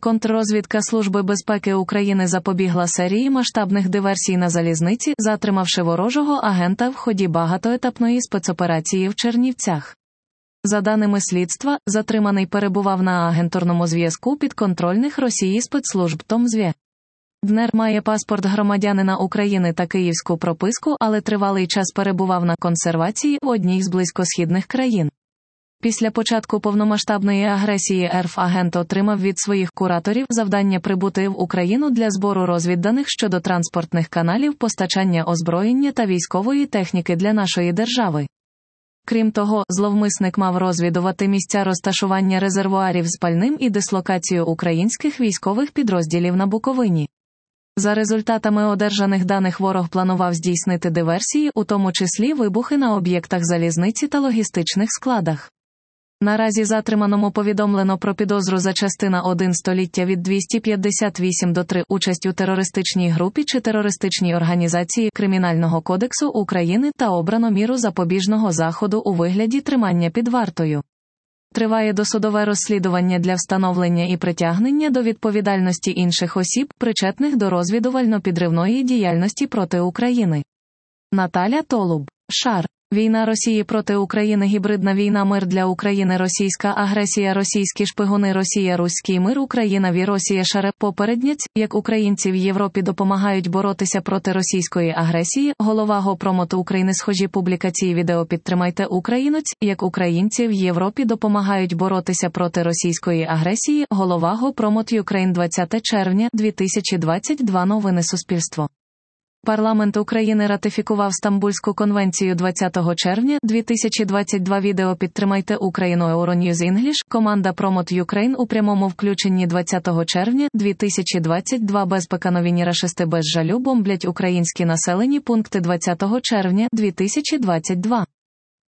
Контррозвідка Служби безпеки України запобігла серії масштабних диверсій на залізниці, затримавши ворожого агента в ході багатоетапної спецоперації в Чернівцях. За даними слідства, затриманий перебував на агентурному зв'язку підконтрольних Росії спецслужб ТОМЗВЄ. ДНР має паспорт громадянина України та київську прописку, але тривалий час перебував на консервації в одній з близькосхідних країн. Після початку повномасштабної агресії РФ агент отримав від своїх кураторів завдання прибути в Україну для збору розвідданих щодо транспортних каналів постачання озброєння та військової техніки для нашої держави. Крім того, зловмисник мав розвідувати місця розташування резервуарів з пальним і дислокацію українських військових підрозділів на Буковині. За результатами одержаних даних ворог планував здійснити диверсії, у тому числі вибухи на об'єктах залізниці та логістичних складах. Наразі затриманому повідомлено про підозру за частина 1 століття від 258 до 3 участь у терористичній групі чи терористичній організації Кримінального кодексу України та обрано міру запобіжного заходу у вигляді тримання під вартою. Триває досудове розслідування для встановлення і притягнення до відповідальності інших осіб, причетних до розвідувально-підривної діяльності проти України. Наталя Толуб. Шар. Війна Росії проти України. Гібридна війна. Мир для України. Російська агресія. Російські шпигуни. Росія. Руський мир. Україна. Росія. Шаре. Попереднець, як українці в Європі допомагають боротися проти російської агресії. Голова Гопромоту України. Схожі публікації. Відео. Підтримайте українець, як українці в Європі допомагають боротися проти російської агресії. Голова Гопромот Юкрейн. 20 червня 2022. Новини Суспільство. Парламент України ратифікував Стамбульську конвенцію 20 червня 2022. Відео. Підтримайте Україну. Euronews English. Команда Promote Ukraine у прямому включенні 20 червня 2022. Безпека. Нові рашисти без жалю бомблять українські населені пункти 20 червня 2022.